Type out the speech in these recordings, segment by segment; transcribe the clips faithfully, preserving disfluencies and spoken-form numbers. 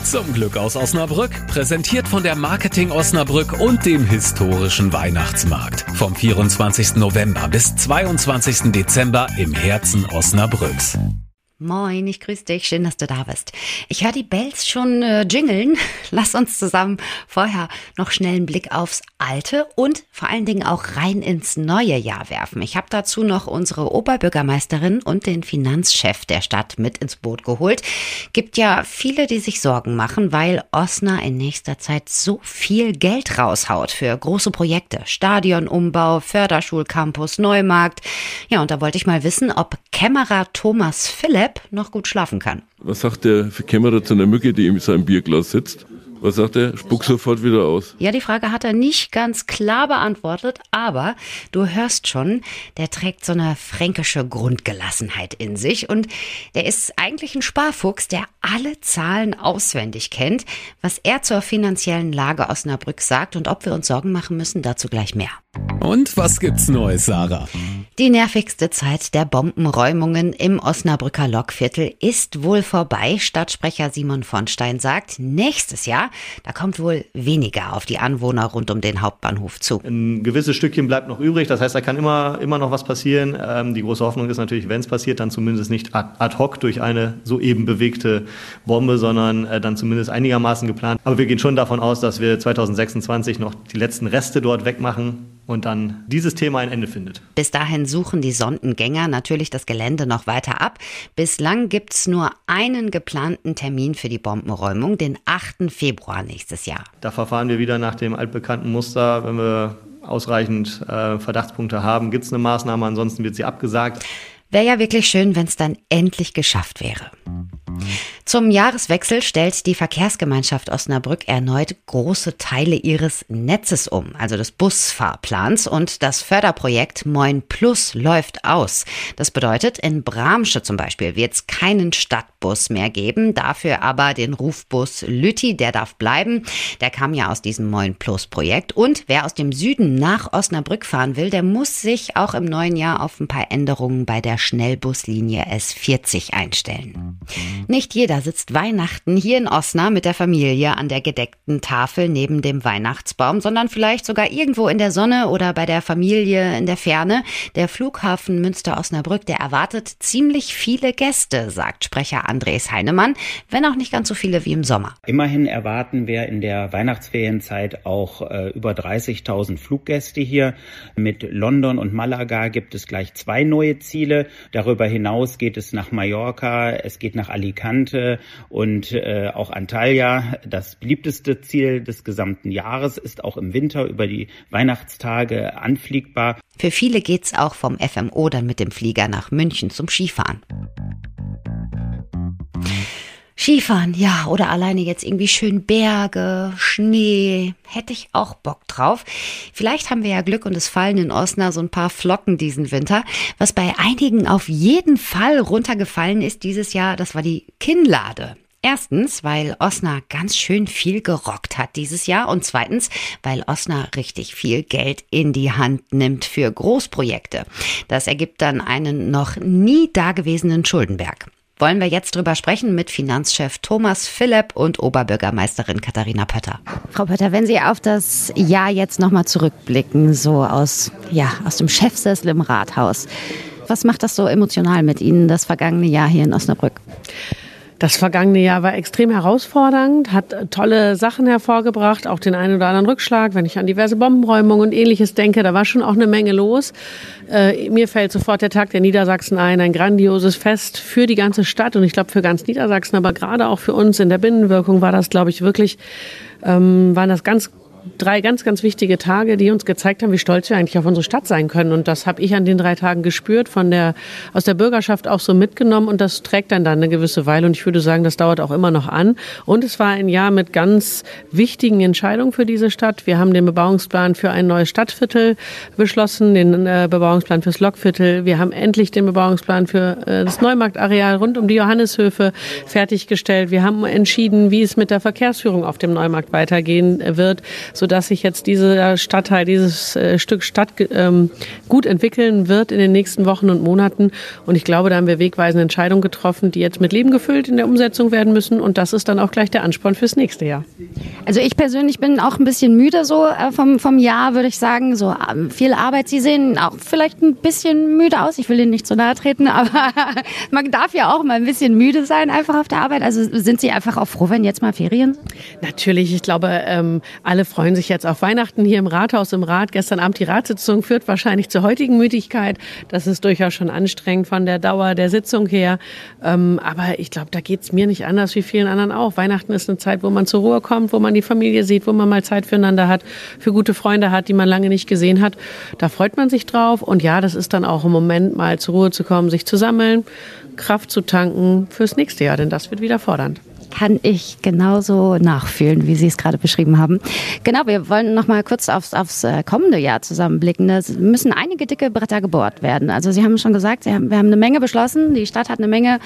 Zum Glück aus Osnabrück, präsentiert von der Marketing Osnabrück und dem historischen Weihnachtsmarkt. Vom vierundzwanzigsten November bis zweiundzwanzigsten Dezember im Herzen Osnabrücks. Moin, ich grüße dich, schön, dass du da bist. Ich höre die Bells schon äh, jingeln. Lass uns zusammen vorher noch schnell einen Blick aufs alte und vor allen Dingen auch rein ins neue Jahr werfen. Ich habe dazu noch unsere Oberbürgermeisterin und den Finanzchef der Stadt mit ins Boot geholt. Gibt ja viele, die sich Sorgen machen, weil Osna in nächster Zeit so viel Geld raushaut für große Projekte. Stadionumbau, Förderschulcampus, Neumarkt. Ja, und da wollte ich mal wissen, ob Kämmerer Thomas Philipp noch gut schlafen kann. Was sagt der Kämmerer zu einer Mücke, die in seinem Bierglas sitzt? Was sagt er? Spuck sofort wieder aus. Ja, die Frage hat er nicht ganz klar beantwortet, aber du hörst schon, der trägt so eine fränkische Grundgelassenheit in sich und der ist eigentlich ein Sparfuchs, der alle Zahlen auswendig kennt. Was er zur finanziellen Lage Osnabrück sagt und ob wir uns Sorgen machen müssen, dazu gleich mehr. Und was gibt's Neues, Sarah? Die nervigste Zeit der Bombenräumungen im Osnabrücker Lokviertel ist wohl vorbei. Stadtsprecher Simon von Stein sagt, nächstes Jahr, da kommt wohl weniger auf die Anwohner rund um den Hauptbahnhof zu. Ein gewisses Stückchen bleibt noch übrig, das heißt, da kann immer, immer noch was passieren. Ähm, die große Hoffnung ist natürlich, wenn es passiert, dann zumindest nicht ad, ad hoc durch eine soeben bewegte Bombe, sondern äh, dann zumindest einigermaßen geplant. Aber wir gehen schon davon aus, dass wir zweitausendsechsundzwanzig noch die letzten Reste dort wegmachen und dann dieses Thema ein Ende findet. Bis dahin suchen die Sondengänger natürlich das Gelände noch weiter ab. Bislang gibt's nur einen geplanten Termin für die Bombenräumung, den achten Februar nächstes Jahr. Da verfahren wir wieder nach dem altbekannten Muster. Wenn wir ausreichend äh, Verdachtspunkte haben, gibt's eine Maßnahme, ansonsten wird sie abgesagt. Wäre ja wirklich schön, wenn es dann endlich geschafft wäre. Zum Jahreswechsel stellt die Verkehrsgemeinschaft Osnabrück erneut große Teile ihres Netzes um, also des Busfahrplans, und das Förderprojekt Moin Plus läuft aus. Das bedeutet, in Bramsche zum Beispiel wird es keinen Stadtbus mehr geben, dafür aber den Rufbus Lütti, der darf bleiben. Der kam ja aus diesem Moin Plus Projekt, und wer aus dem Süden nach Osnabrück fahren will, der muss sich auch im neuen Jahr auf ein paar Änderungen bei der Schnellbuslinie S vierzig einstellen. Nicht jeder sitzt Weihnachten hier in Osna mit der Familie an der gedeckten Tafel neben dem Weihnachtsbaum, sondern vielleicht sogar irgendwo in der Sonne oder bei der Familie in der Ferne. Der Flughafen Münster-Osnabrück, der erwartet ziemlich viele Gäste, sagt Sprecher Andres Heinemann, wenn auch nicht ganz so viele wie im Sommer. Immerhin erwarten wir in der Weihnachtsferienzeit auch äh, über dreißigtausend Fluggäste hier. Mit London und Malaga gibt es gleich zwei neue Ziele. Darüber hinaus geht es nach Mallorca, es geht nach Alicante und äh, auch Antalya. Das beliebteste Ziel des gesamten Jahres ist auch im Winter über die Weihnachtstage anfliegbar. Für viele geht's auch vom F M O dann mit dem Flieger nach München zum Skifahren. Skifahren, ja, oder alleine jetzt irgendwie schön Berge, Schnee, hätte ich auch Bock drauf. Vielleicht haben wir ja Glück und es fallen in Osna so ein paar Flocken diesen Winter. Was bei einigen auf jeden Fall runtergefallen ist dieses Jahr, das war die Kinnlade. Erstens, weil Osna ganz schön viel gerockt hat dieses Jahr, und zweitens, weil Osna richtig viel Geld in die Hand nimmt für Großprojekte. Das ergibt dann einen noch nie dagewesenen Schuldenberg. Wollen wir jetzt drüber sprechen mit Finanzchef Thomas Philipp und Oberbürgermeisterin Katharina Pötter. Frau Pötter, wenn Sie auf das Jahr jetzt nochmal zurückblicken, so aus, ja, aus dem Chefsessel im Rathaus, was macht das so emotional mit Ihnen, das vergangene Jahr hier in Osnabrück? Das vergangene Jahr war extrem herausfordernd, hat tolle Sachen hervorgebracht, auch den einen oder anderen Rückschlag. Wenn ich an diverse Bombenräumungen und Ähnliches denke, da war schon auch eine Menge los. Äh, mir fällt sofort der Tag der Niedersachsen ein, ein grandioses Fest für die ganze Stadt und ich glaube für ganz Niedersachsen, aber gerade auch für uns in der Binnenwirkung war das, glaube ich, wirklich, ähm, waren das ganz Drei ganz, ganz wichtige Tage, die uns gezeigt haben, wie stolz wir eigentlich auf unsere Stadt sein können. Und das habe ich an den drei Tagen gespürt, von der, aus der Bürgerschaft auch so mitgenommen. Und das trägt dann dann eine gewisse Weile. Und ich würde sagen, das dauert auch immer noch an. Und es war ein Jahr mit ganz wichtigen Entscheidungen für diese Stadt. Wir haben den Bebauungsplan für ein neues Stadtviertel beschlossen, den äh, Bebauungsplan fürs Lokviertel. Wir haben endlich den Bebauungsplan für äh, das Neumarktareal rund um die Johanneshöfe fertiggestellt. Wir haben entschieden, wie es mit der Verkehrsführung auf dem Neumarkt weitergehen wird. sodass sich jetzt dieser Stadtteil, dieses äh, Stück Stadt ähm, gut entwickeln wird in den nächsten Wochen und Monaten. Und ich glaube, da haben wir wegweisende Entscheidungen getroffen, die jetzt mit Leben gefüllt in der Umsetzung werden müssen. Und das ist dann auch gleich der Ansporn fürs nächste Jahr. Also ich persönlich bin auch ein bisschen müde so äh, vom, vom Jahr, würde ich sagen. So ähm, viel Arbeit. Sie sehen auch vielleicht ein bisschen müde aus. Ich will Ihnen nicht so nahe treten, aber man darf ja auch mal ein bisschen müde sein einfach auf der Arbeit. Also sind Sie einfach auch froh, wenn jetzt mal Ferien sind? Natürlich. Ich glaube, ähm, alle freuen sich jetzt auf Weihnachten hier im Rathaus, im Rat. Gestern Abend die Ratssitzung führt wahrscheinlich zur heutigen Müdigkeit. Das ist durchaus schon anstrengend von der Dauer der Sitzung her. Ähm, aber ich glaube, da geht's mir nicht anders wie vielen anderen auch. Weihnachten ist eine Zeit, wo man zur Ruhe kommt, wo man die Familie sieht, wo man mal Zeit füreinander hat, für gute Freunde hat, die man lange nicht gesehen hat. Da freut man sich drauf. Und ja, das ist dann auch ein Moment, mal zur Ruhe zu kommen, sich zu sammeln, Kraft zu tanken fürs nächste Jahr, denn das wird wieder fordernd. Kann ich genauso nachfühlen, wie Sie es gerade beschrieben haben. Genau, wir wollen noch mal kurz aufs, aufs kommende Jahr zusammenblicken. Da müssen einige dicke Bretter gebohrt werden. Also Sie haben schon gesagt, Sie haben, wir haben eine Menge beschlossen. Die Stadt hat eine Menge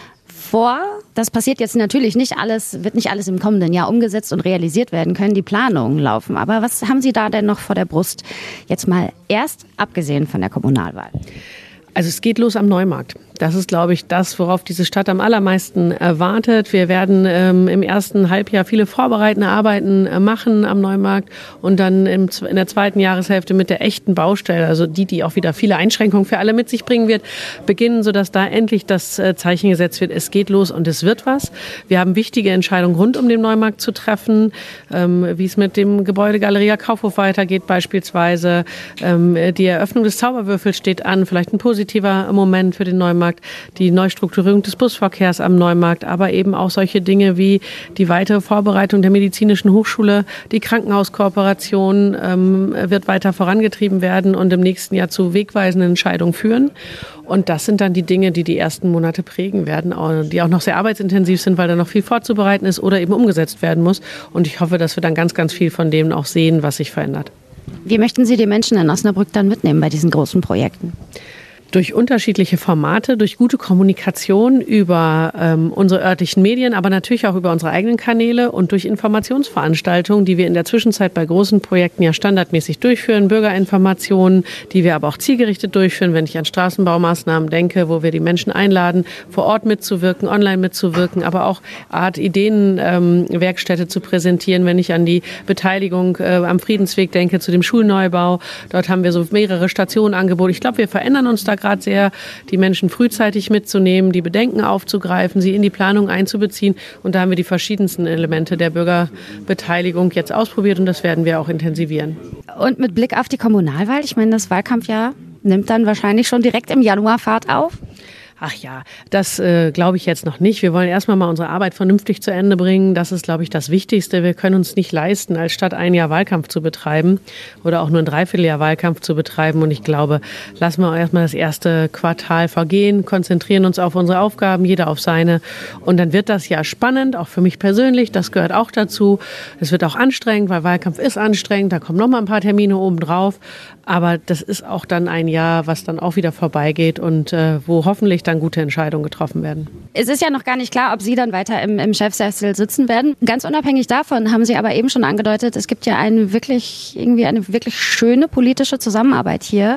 vor. Das passiert jetzt natürlich nicht alles, wird nicht alles im kommenden Jahr umgesetzt und realisiert werden können. Die Planungen laufen. Aber was haben Sie da denn noch vor der Brust? Jetzt mal erst abgesehen von der Kommunalwahl. Also es geht los am Neumarkt. Das ist, glaube ich, das, worauf diese Stadt am allermeisten erwartet. Wir werden ähm, im ersten Halbjahr viele vorbereitende Arbeiten äh, machen am Neumarkt und dann im, in der zweiten Jahreshälfte mit der echten Baustelle, also die, die auch wieder viele Einschränkungen für alle mit sich bringen wird, beginnen, sodass da endlich das äh, Zeichen gesetzt wird. Es geht los und es wird was. Wir haben wichtige Entscheidungen rund um den Neumarkt zu treffen, ähm, wie es mit dem Gebäude Galeria Kaufhof weitergeht beispielsweise. Ähm, die Eröffnung des Zauberwürfels steht an, vielleicht ein positiver Moment für den Neumarkt. Die Neustrukturierung des Busverkehrs am Neumarkt, aber eben auch solche Dinge wie die weitere Vorbereitung der Medizinischen Hochschule, die Krankenhauskooperation ähm, wird weiter vorangetrieben werden und im nächsten Jahr zu wegweisenden Entscheidungen führen. Und das sind dann die Dinge, die die ersten Monate prägen werden, die auch noch sehr arbeitsintensiv sind, weil da noch viel vorzubereiten ist oder eben umgesetzt werden muss. Und ich hoffe, dass wir dann ganz, ganz viel von dem auch sehen, was sich verändert. Wie möchten Sie die Menschen in Osnabrück dann mitnehmen bei diesen großen Projekten? Durch unterschiedliche Formate, durch gute Kommunikation über ähm, unsere örtlichen Medien, aber natürlich auch über unsere eigenen Kanäle und durch Informationsveranstaltungen, die wir in der Zwischenzeit bei großen Projekten ja standardmäßig durchführen, Bürgerinformationen, die wir aber auch zielgerichtet durchführen, wenn ich an Straßenbaumaßnahmen denke, wo wir die Menschen einladen, vor Ort mitzuwirken, online mitzuwirken, aber auch Art Ideenwerkstätte ähm, zu präsentieren, wenn ich an die Beteiligung äh, am Friedensweg denke, zu dem Schulneubau. Dort haben wir so mehrere Stationen angeboten. Ich glaube, wir verändern uns da gerade sehr, die Menschen frühzeitig mitzunehmen, die Bedenken aufzugreifen, sie in die Planung einzubeziehen. Und da haben wir die verschiedensten Elemente der Bürgerbeteiligung jetzt ausprobiert und das werden wir auch intensivieren. Und mit Blick auf die Kommunalwahl, ich meine, das Wahlkampfjahr nimmt dann wahrscheinlich schon direkt im Januar Fahrt auf? Ach ja, das äh, glaube ich jetzt noch nicht. Wir wollen erstmal mal unsere Arbeit vernünftig zu Ende bringen. Das ist, glaube ich, das Wichtigste. Wir können uns nicht leisten, als Stadt ein Jahr Wahlkampf zu betreiben oder auch nur ein Dreivierteljahr Wahlkampf zu betreiben. Und ich glaube, lassen wir erstmal das erste Quartal vergehen, konzentrieren uns auf unsere Aufgaben, jeder auf seine. Und dann wird das Jahr spannend, auch für mich persönlich. Das gehört auch dazu. Es wird auch anstrengend, weil Wahlkampf ist anstrengend. Da kommen noch mal ein paar Termine oben drauf. Aber das ist auch dann ein Jahr, was dann auch wieder vorbeigeht und äh, wo hoffentlich dann gute Entscheidungen getroffen werden. Es ist ja noch gar nicht klar, ob Sie dann weiter im, im Chefsessel sitzen werden. Ganz unabhängig davon haben Sie aber eben schon angedeutet, es gibt ja eine wirklich, irgendwie eine wirklich schöne politische Zusammenarbeit hier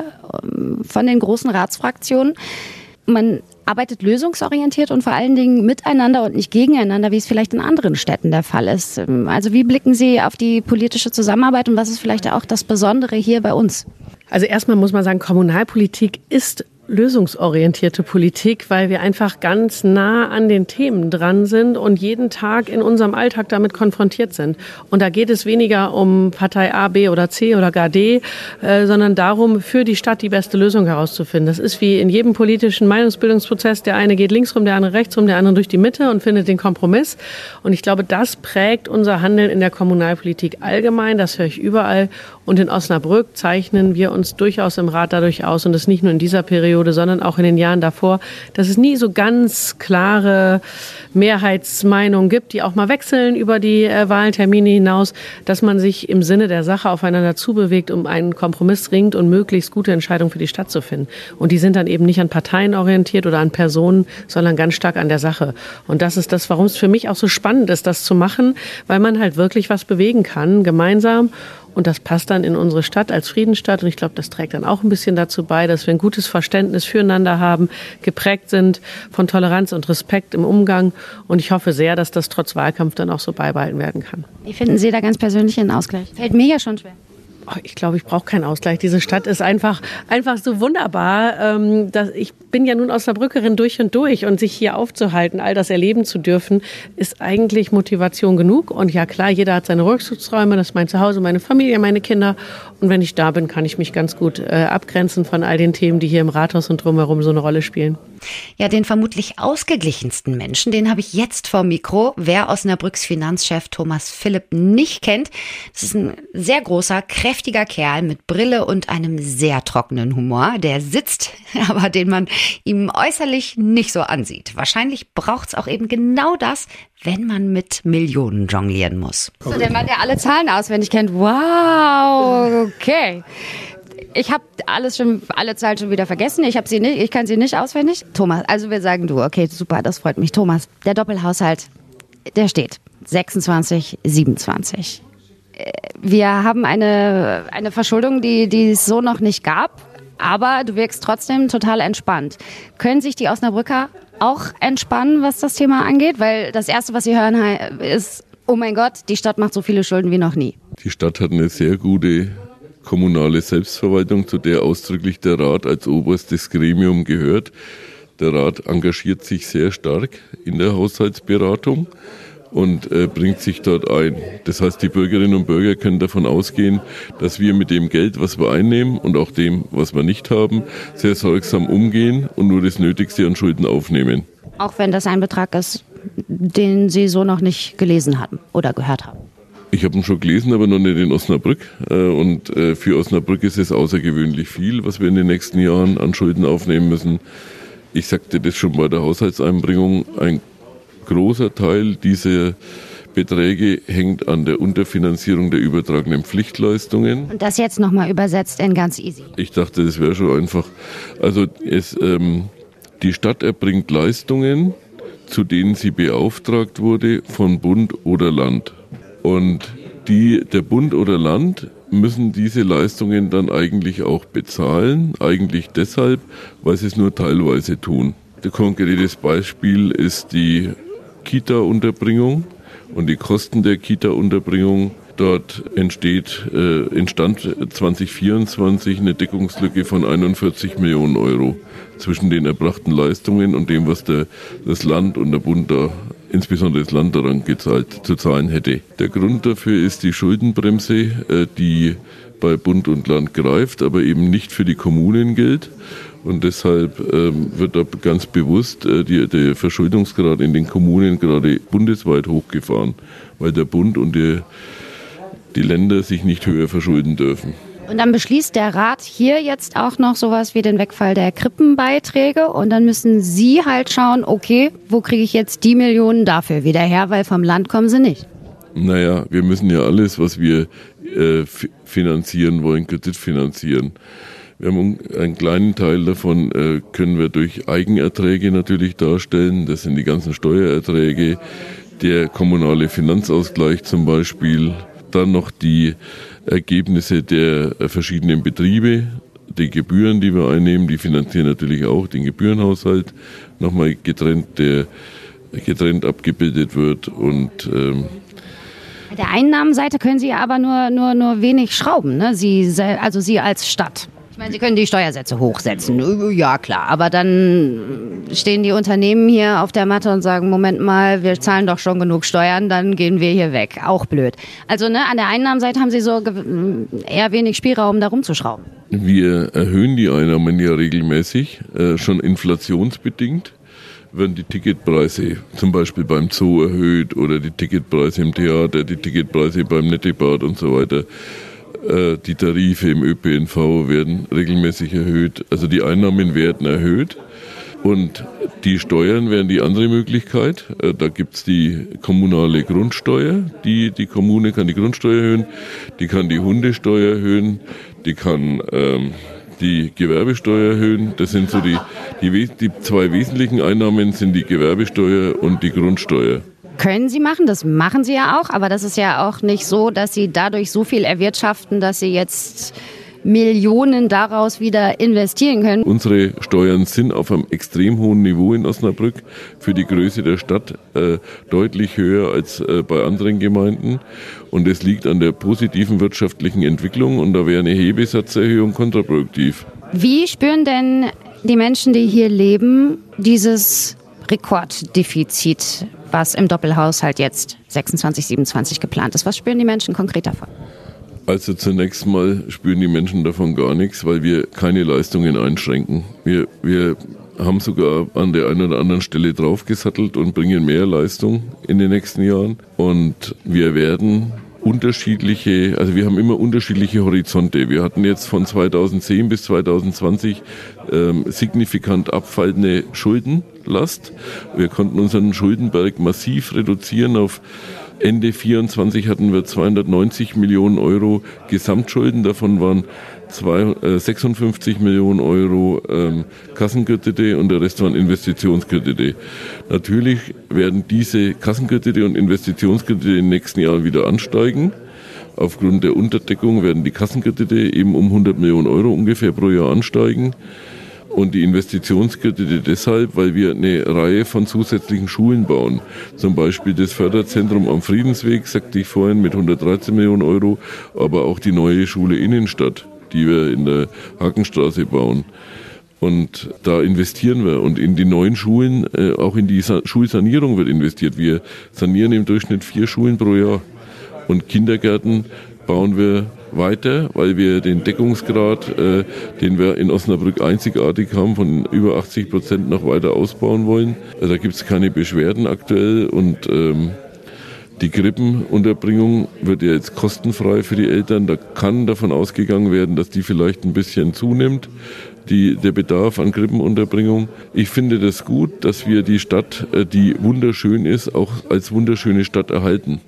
von den großen Ratsfraktionen. Man arbeitet lösungsorientiert und vor allen Dingen miteinander und nicht gegeneinander, wie es vielleicht in anderen Städten der Fall ist. Also wie blicken Sie auf die politische Zusammenarbeit und was ist vielleicht auch das Besondere hier bei uns? Also erstmal muss man sagen, Kommunalpolitik ist lösungsorientierte Politik, weil wir einfach ganz nah an den Themen dran sind und jeden Tag in unserem Alltag damit konfrontiert sind. Und da geht es weniger um Partei A, B oder C oder gar D, äh, sondern darum, für die Stadt die beste Lösung herauszufinden. Das ist wie in jedem politischen Meinungsbildungsprozess. Der eine geht links rum, der andere rechts rum, der andere durch die Mitte und findet den Kompromiss. Und ich glaube, das prägt unser Handeln in der Kommunalpolitik allgemein. Das höre ich überall. Und in Osnabrück zeichnen wir uns durchaus im Rat dadurch aus und das nicht nur in dieser Periode, Legislaturperiode, sondern auch in den Jahren davor, dass es nie so ganz klare Mehrheitsmeinungen gibt, die auch mal wechseln über die äh, Wahltermine hinaus, dass man sich im Sinne der Sache aufeinander zubewegt, um einen Kompromiss ringt und möglichst gute Entscheidungen für die Stadt zu finden. Und die sind dann eben nicht an Parteien orientiert oder an Personen, sondern ganz stark an der Sache. Und das ist das, warum es für mich auch so spannend ist, das zu machen, weil man halt wirklich was bewegen kann, gemeinsam. Und das passt dann in unsere Stadt als Friedensstadt. Und ich glaube, das trägt dann auch ein bisschen dazu bei, dass wir ein gutes Verständnis füreinander haben, geprägt sind von Toleranz und Respekt im Umgang. Und ich hoffe sehr, dass das trotz Wahlkampf dann auch so beibehalten werden kann. Wie finden Sie da ganz persönlich einen Ausgleich? Fällt mir ja schon schwer. Ich glaube, ich brauche keinen Ausgleich. Diese Stadt ist einfach, einfach so wunderbar. Ähm, dass ich bin ja nun Osnabrückerin durch und durch und sich hier aufzuhalten, all das erleben zu dürfen, ist eigentlich Motivation genug. Und ja klar, jeder hat seine Rückzugsräume, das ist mein Zuhause, meine Familie, meine Kinder. Und wenn ich da bin, kann ich mich ganz gut äh, abgrenzen von all den Themen, die hier im Rathaus und drumherum so eine Rolle spielen. Ja, den vermutlich ausgeglichensten Menschen, den habe ich jetzt vor Mikro. Wer Osnabrücks Finanzchef Thomas Philipp nicht kennt, das ist ein sehr großer, kräftiger Kerl mit Brille und einem sehr trockenen Humor. Der sitzt, aber den man ihm äußerlich nicht so ansieht. Wahrscheinlich braucht es auch eben genau das, wenn man mit Millionen jonglieren muss. So, der Mann, der alle Zahlen auswendig kennt. Wow, okay. Ich habe alles schon, alle Zahlen schon wieder vergessen. Ich habe sie nicht, ich kann sie nicht auswendig. Thomas, also wir sagen du. Okay, super, das freut mich. Thomas, der Doppelhaushalt, der steht sechsundzwanzig, siebenundzwanzig. Wir haben eine, eine Verschuldung, die, die es so noch nicht gab. Aber du wirkst trotzdem total entspannt. Können sich die Osnabrücker auch entspannen, was das Thema angeht? Weil das Erste, was sie hören, ist, oh mein Gott, die Stadt macht so viele Schulden wie noch nie. Die Stadt hat eine sehr gute kommunale Selbstverwaltung, zu der ausdrücklich der Rat als oberstes Gremium gehört. Der Rat engagiert sich sehr stark in der Haushaltsberatung und äh, bringt sich dort ein. Das heißt, die Bürgerinnen und Bürger können davon ausgehen, dass wir mit dem Geld, was wir einnehmen und auch dem, was wir nicht haben, sehr sorgsam umgehen und nur das Nötigste an Schulden aufnehmen. Auch wenn das ein Betrag ist, den Sie so noch nicht gelesen haben oder gehört haben. Ich habe ihn schon gelesen, aber noch nicht in Osnabrück. Und für Osnabrück ist es außergewöhnlich viel, was wir in den nächsten Jahren an Schulden aufnehmen müssen. Ich sagte das schon bei der Haushaltseinbringung. Ein großer Teil dieser Beträge hängt an der Unterfinanzierung der übertragenen Pflichtleistungen. Und das jetzt nochmal übersetzt in ganz easy. Ich dachte, das wäre schon einfach. Also es, ähm, die Stadt erbringt Leistungen, zu denen sie beauftragt wurde von Bund oder Land. Und die, der Bund oder Land müssen diese Leistungen dann eigentlich auch bezahlen. Eigentlich deshalb, weil sie es nur teilweise tun. Ein konkretes Beispiel ist die Kita-Unterbringung und die Kosten der Kita-Unterbringung. Dort entsteht, äh, entstand zwanzig vierundzwanzig eine Deckungslücke von einundvierzig Millionen Euro zwischen den erbrachten Leistungen und dem, was der, das Land und der Bund da, insbesondere das Land daran gezahlt, zu zahlen hätte. Der Grund dafür ist die Schuldenbremse, äh, die bei Bund und Land greift, aber eben nicht für die Kommunen gilt. Und deshalb ähm, wird da ganz bewusst äh, die, der Verschuldungsgrad in den Kommunen gerade bundesweit hochgefahren, weil der Bund und die, die Länder sich nicht höher verschulden dürfen. Und dann beschließt der Rat hier jetzt auch noch sowas wie den Wegfall der Krippenbeiträge. Und dann müssen Sie halt schauen, okay, wo kriege ich jetzt die Millionen dafür wieder her, weil vom Land kommen sie nicht. Naja, wir müssen ja alles, was wir äh, finanzieren wollen, kreditfinanzieren. Wir haben einen kleinen Teil davon, äh, können wir durch Eigenerträge natürlich darstellen. Das sind die ganzen Steuererträge, der kommunale Finanzausgleich zum Beispiel. Dann noch die Ergebnisse der verschiedenen Betriebe, die Gebühren, die wir einnehmen, die finanzieren natürlich auch den Gebührenhaushalt, nochmal getrennt, der getrennt abgebildet wird. Und ähm, Bei der Einnahmenseite können Sie aber nur, nur, nur wenig schrauben, ne? Sie, also Sie als Stadt. Ich meine, Sie können die Steuersätze hochsetzen, ja klar, aber dann stehen die Unternehmen hier auf der Matte und sagen, Moment mal, wir zahlen doch schon genug Steuern, dann gehen wir hier weg. Auch blöd. Also ne, an der Einnahmenseite haben Sie so eher wenig Spielraum, da rumzuschrauben. Wir erhöhen die Einnahmen ja regelmäßig, äh, schon inflationsbedingt. Werden die Ticketpreise zum Beispiel beim Zoo erhöht oder die Ticketpreise im Theater, die Ticketpreise beim Nettibad und so weiter. Äh, die Tarife im Ö P N V werden regelmäßig erhöht. Also die Einnahmen werden erhöht. Und die Steuern wären die andere Möglichkeit. Äh, da gibt's die kommunale Grundsteuer. Die, die Kommune kann die Grundsteuer erhöhen, die kann die Hundesteuer erhöhen, die kann ähm, die Gewerbesteuer erhöhen. Das sind so die, die, die zwei wesentlichen Einnahmen sind die Gewerbesteuer und die Grundsteuer. Können Sie machen, das machen Sie ja auch, aber das ist ja auch nicht so, dass Sie dadurch so viel erwirtschaften, dass Sie jetzt Millionen daraus wieder investieren können. Unsere Steuern sind auf einem extrem hohen Niveau in Osnabrück, für die Größe der Stadt äh, deutlich höher als äh, bei anderen Gemeinden. Und es liegt an der positiven wirtschaftlichen Entwicklung und da wäre eine Hebesatzerhöhung kontraproduktiv. Wie spüren denn die Menschen, die hier leben, dieses Rekorddefizit, was im Doppelhaushalt jetzt sechsundzwanzig, siebenundzwanzig geplant ist? Was spüren die Menschen konkret davon? Also zunächst mal spüren die Menschen davon gar nichts, weil wir keine Leistungen einschränken. Wir, wir haben sogar an der einen oder anderen Stelle draufgesattelt und bringen mehr Leistung in den nächsten Jahren. Und wir werden unterschiedliche, also wir haben immer unterschiedliche Horizonte. Wir hatten jetzt von zweitausendzehn bis zweitausendzwanzig ähm, signifikant abfallende Schuldenlast. Wir konnten unseren Schuldenberg massiv reduzieren. Auf Ende vierundzwanzig hatten wir zweihundertneunzig Millionen Euro Gesamtschulden. Davon waren zwei, äh, sechsundfünfzig Millionen Euro ähm, Kassenkredite und der Rest waren Investitionskredite. Natürlich werden diese Kassenkredite und Investitionskredite in den nächsten Jahren wieder ansteigen. Aufgrund der Unterdeckung werden die Kassenkredite eben um hundert Millionen Euro ungefähr pro Jahr ansteigen. Und die Investitionskredite deshalb, weil wir eine Reihe von zusätzlichen Schulen bauen. Zum Beispiel das Förderzentrum am Friedensweg, sagte ich vorhin, mit hundertdreizehn Millionen Euro, aber auch die neue Schule Innenstadt, die wir in der Hakenstraße bauen. Und da investieren wir. Und in die neuen Schulen, äh, auch in die Sa- Schulsanierung wird investiert. Wir sanieren im Durchschnitt vier Schulen pro Jahr. Und Kindergärten bauen wir weiter, weil wir den Deckungsgrad, äh, den wir in Osnabrück einzigartig haben, von über achtzig Prozent noch weiter ausbauen wollen. Also da gibt es keine Beschwerden aktuell und ähm, die Krippenunterbringung wird ja jetzt kostenfrei für die Eltern. Da kann davon ausgegangen werden, dass die vielleicht ein bisschen zunimmt, die, der Bedarf an Krippenunterbringung. Ich finde das gut, dass wir die Stadt, äh, die wunderschön ist, auch als wunderschöne Stadt erhalten.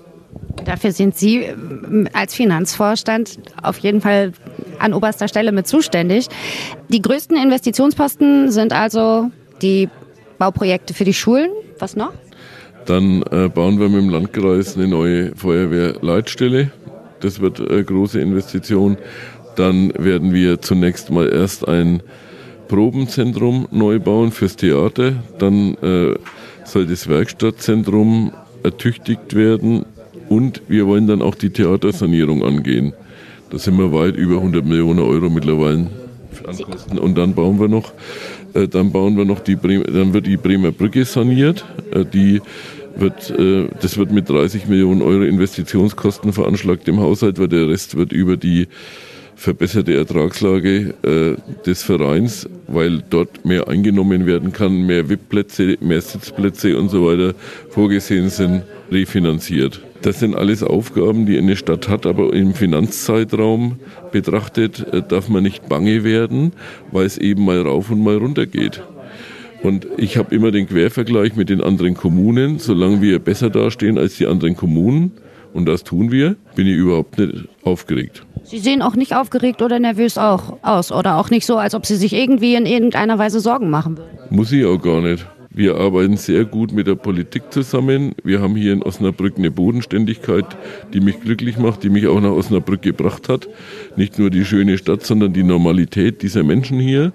Dafür sind Sie als Finanzvorstand auf jeden Fall an oberster Stelle mit zuständig. Die größten Investitionsposten sind also die Bauprojekte für die Schulen. Was noch? Dann äh, bauen wir mit dem Landkreis eine neue Feuerwehrleitstelle. Das wird eine große Investition. Dann werden wir zunächst mal erst ein Probenzentrum neu bauen fürs Theater. Dann äh, soll das Werkstattzentrum ertüchtigt werden. Und wir wollen dann auch die Theatersanierung angehen. Da sind wir weit über hundert Millionen Euro mittlerweile an Kosten. Und dann bauen wir noch, äh, dann bauen wir noch die Bremer, dann wird die Bremer Brücke saniert. Äh, die wird, äh, das wird mit dreißig Millionen Euro Investitionskosten veranschlagt im Haushalt, weil der Rest wird über die verbesserte Ertragslage äh, des Vereins, weil dort mehr eingenommen werden kann, mehr V I P-Plätze, mehr Sitzplätze und so weiter vorgesehen sind, refinanziert. Das sind alles Aufgaben, die eine Stadt hat, aber im Finanzzeitraum betrachtet äh, darf man nicht bange werden, weil es eben mal rauf und mal runter geht. Und ich habe immer den Quervergleich mit den anderen Kommunen. Solange wir besser dastehen als die anderen Kommunen, und das tun wir, bin ich überhaupt nicht aufgeregt. Sie sehen auch nicht aufgeregt oder nervös auch aus oder auch nicht so, als ob Sie sich irgendwie in irgendeiner Weise Sorgen machen würden. Muss ich auch gar nicht. Wir arbeiten sehr gut mit der Politik zusammen. Wir haben hier in Osnabrück eine Bodenständigkeit, die mich glücklich macht, die mich auch nach Osnabrück gebracht hat. Nicht nur die schöne Stadt, sondern die Normalität dieser Menschen hier.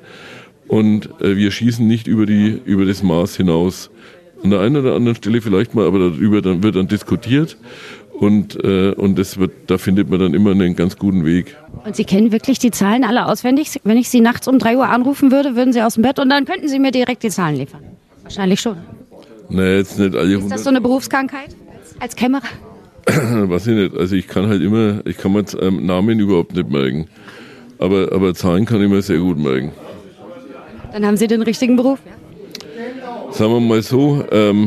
Und äh, wir schießen nicht über, die, über das Maß hinaus. An der einen oder anderen Stelle vielleicht mal, aber darüber dann, wird dann diskutiert. Und, äh, und das wird, da findet man dann immer einen ganz guten Weg. Und Sie kennen wirklich die Zahlen alle auswendig? Wenn ich Sie nachts um drei Uhr anrufen würde, würden Sie aus dem Bett und dann könnten Sie mir direkt die Zahlen liefern? Wahrscheinlich schon. Naja, jetzt nicht alle hundert. Ist das so eine Berufskrankheit als Kämmerer? Weiß ich nicht. Also ich kann halt immer, ich kann mir ähm, Namen überhaupt nicht merken. Aber, aber Zahlen kann ich mir sehr gut merken. Dann haben Sie den richtigen Beruf, ja? Sagen wir mal so, ähm,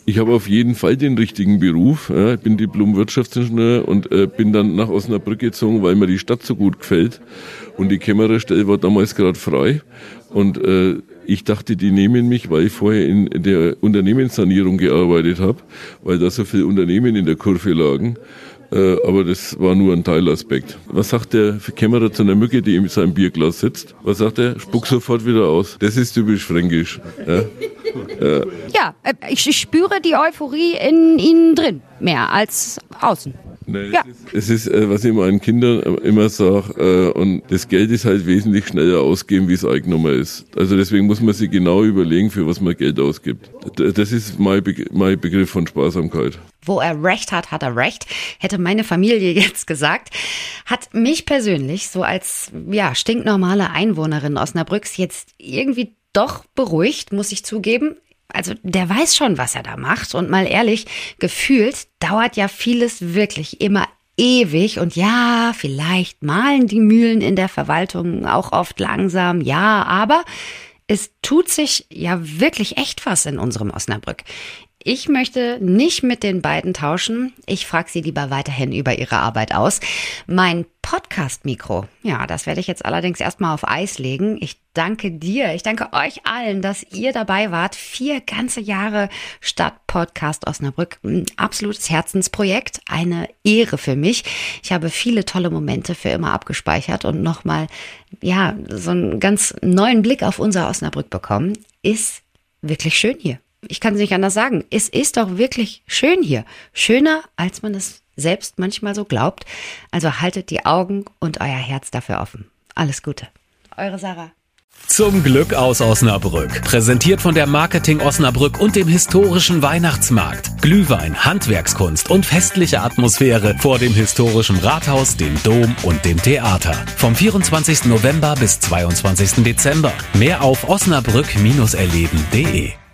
Ich habe auf jeden Fall den richtigen Beruf. Ja, ich bin Diplom-Wirtschaftsingenieur und äh, bin dann nach Osnabrück gezogen, weil mir die Stadt so gut gefällt. Und die Kämmererstelle war damals gerade frei. Und äh, ich dachte, die nehmen mich, weil ich vorher in der Unternehmenssanierung gearbeitet habe, weil da so viele Unternehmen in der Kurve lagen. Äh, aber das war nur ein Teilaspekt. Was sagt der Kämmerer zu einer Mücke, die in seinem Bierglas sitzt? Was sagt er? Spuck sofort wieder aus. Das ist typisch fränkisch. Ja, ja. ja ich, ich spüre die Euphorie in Ihnen drin, mehr als außen. Nein, ja. Es ist, es ist, was ich meinen Kindern immer sage, und das Geld ist halt wesentlich schneller ausgeben, wie es eingenommen ist. Also deswegen muss man sich genau überlegen, für was man Geld ausgibt. Das ist mein, Be- mein Begriff von Sparsamkeit. Wo er recht hat, hat er recht, hätte meine Familie jetzt gesagt. Hat mich persönlich so als ja stinknormale Einwohnerin Osnabrücks jetzt irgendwie doch beruhigt, muss ich zugeben. Also der weiß schon, was er da macht. Und mal ehrlich, gefühlt dauert ja vieles wirklich immer ewig. Und ja, vielleicht mahlen die Mühlen in der Verwaltung auch oft langsam. Ja, aber es tut sich ja wirklich echt was in unserem Osnabrück. Ich möchte nicht mit den beiden tauschen. Ich frage sie lieber weiterhin über ihre Arbeit aus. Mein Podcast-Mikro, ja, das werde ich jetzt allerdings erstmal auf Eis legen. Ich danke dir, ich danke euch allen, dass ihr dabei wart. Vier ganze Jahre Stadt-Podcast Osnabrück. Ein absolutes Herzensprojekt, eine Ehre für mich. Ich habe viele tolle Momente für immer abgespeichert und nochmal, ja, so einen ganz neuen Blick auf unser Osnabrück bekommen. Ist wirklich schön hier. Ich kann es nicht anders sagen. Es ist doch wirklich schön hier. Schöner, als man es selbst manchmal so glaubt. Also haltet die Augen und euer Herz dafür offen. Alles Gute. Eure Sarah. Zum Glück aus Osnabrück. Präsentiert von der Marketing Osnabrück und dem historischen Weihnachtsmarkt. Glühwein, Handwerkskunst und festliche Atmosphäre vor dem historischen Rathaus, dem Dom und dem Theater. Vom vierundzwanzigsten November bis zweiundzwanzigsten Dezember. Mehr auf osnabrück erleben punkt de.